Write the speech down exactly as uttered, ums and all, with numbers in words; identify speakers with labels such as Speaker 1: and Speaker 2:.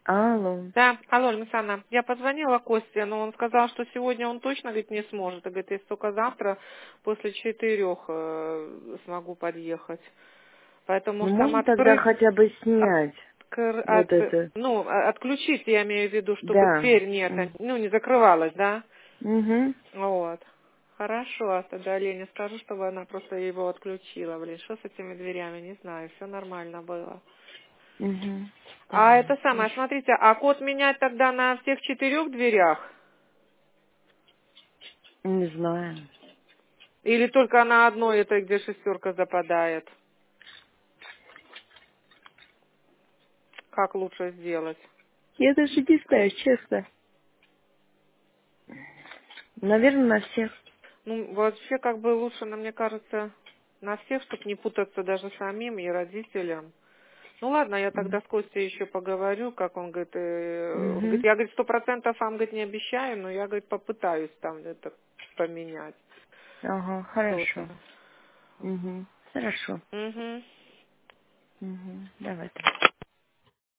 Speaker 1: Алло.
Speaker 2: Да, алло, Александра, я позвонила Косте, но он сказал, что сегодня он точно говорит, не сможет. И говорит, если только завтра после четырех э, смогу подъехать. Поэтому,
Speaker 1: Ну,
Speaker 2: может, там
Speaker 1: можно тогда
Speaker 2: открыть,
Speaker 1: хотя бы
Speaker 2: от,
Speaker 1: снять вот
Speaker 2: от-
Speaker 1: это.
Speaker 2: ну, а- отключить, я имею в виду, чтобы
Speaker 1: Да.
Speaker 2: дверь не, это, ну, не закрывалась, да?
Speaker 1: Угу.
Speaker 2: Вот. Хорошо, а тогда Лене скажу, чтобы она просто его отключила. Блин, что с этими дверями, не знаю, все нормально было.
Speaker 1: Угу.
Speaker 2: А
Speaker 1: Давай.
Speaker 2: это самое,
Speaker 1: Хорошо.
Speaker 2: смотрите, а код менять тогда на всех четырех дверях?
Speaker 1: Не знаю.
Speaker 2: Или только на одной этой, где шестерка западает? Как лучше сделать?
Speaker 1: Я даже не знаю, честно. Наверное, на всех.
Speaker 2: Ну, вообще, как бы лучше, на мне кажется, на всех, чтобы не путаться даже самим и родителям. Ну ладно, я тогда с Костей еще поговорю, как он говорит, э, он говорит,
Speaker 1: Угу.
Speaker 2: я, говорит, сто процентов вам, говорит, не обещаю, но я, говорит, попытаюсь там это поменять
Speaker 1: Ага,
Speaker 2: что-то.
Speaker 1: хорошо. Угу. Хорошо.
Speaker 2: Угу.
Speaker 1: Угу. Давай.